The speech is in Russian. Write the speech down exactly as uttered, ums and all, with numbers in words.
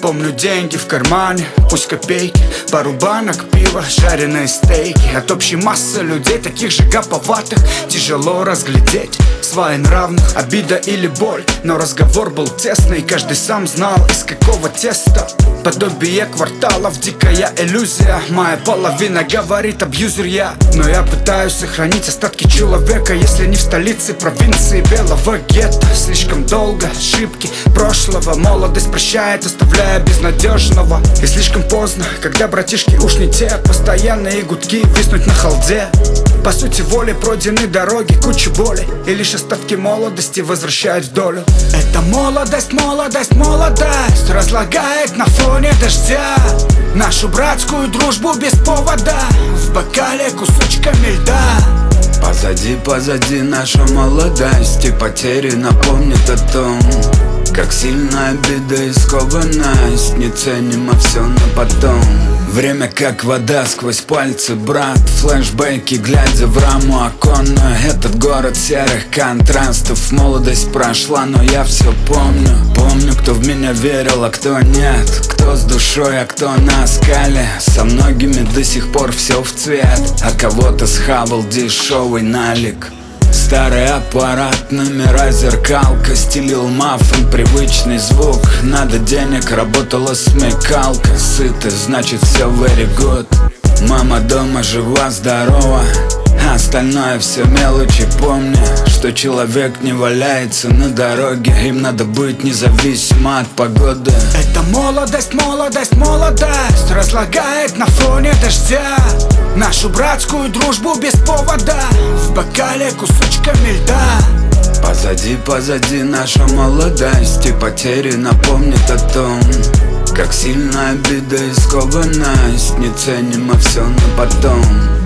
Помню деньги в кармане, пусть копейки, пару банок пива, жареные стейки. От общей массы людей, таких же гоповатых, тяжело разглядеть своенравных. Обида или боль, но разговор был тесный, каждый сам знал, из какого теста. Подобие кварталов, дикая иллюзия. Моя половина говорит, абьюзер я, но я пытаюсь сохранить остатки человека. Если не в столице провинции белого гетто. Слишком долго ошибки прошлого, молодость прощает, оставляя безнадежного. И слишком поздно, когда братишки уж не те. Постоянные гудки, виснуть на халде. По сути воли пройдены дороги, куча боли, и лишь остатки молодости возвращают в долю. Это молодость, молодость, молодость разлагает на фоне дождя нашу братскую дружбу без повода, в бокале кусочками льда. Позади, позади наша молодость, и потери напомнят о том, как сильно обида и скованность. Не ценим, а все на потом. Время как вода сквозь пальцы, брат. Флэшбэки, глядя в раму оконную. Этот город серых контрастов. Молодость прошла, но я все помню. Помню, кто в меня верил, а кто нет. Кто с душой, а кто на скале. Со многими до сих пор все в цвет, а кого-то схавал дешевый налик. Старый аппарат, номера, зеркалка, стелил маффин, привычный звук. Надо денег, работала смекалка. Сыты, значит все very good. Мама дома жива, здорова, а остальное все мелочи. Помни, что человек не валяется на дороге. Им надо быть независимо от погоды. Это молодость, молодость, молодость разлагает на фоне дождя нашу братскую дружбу без повода, в бокале кусочками льда. Позади, позади наша молодость, и потери напомнят о том, как сильно обида и скованность. Не ценим, а все на потом.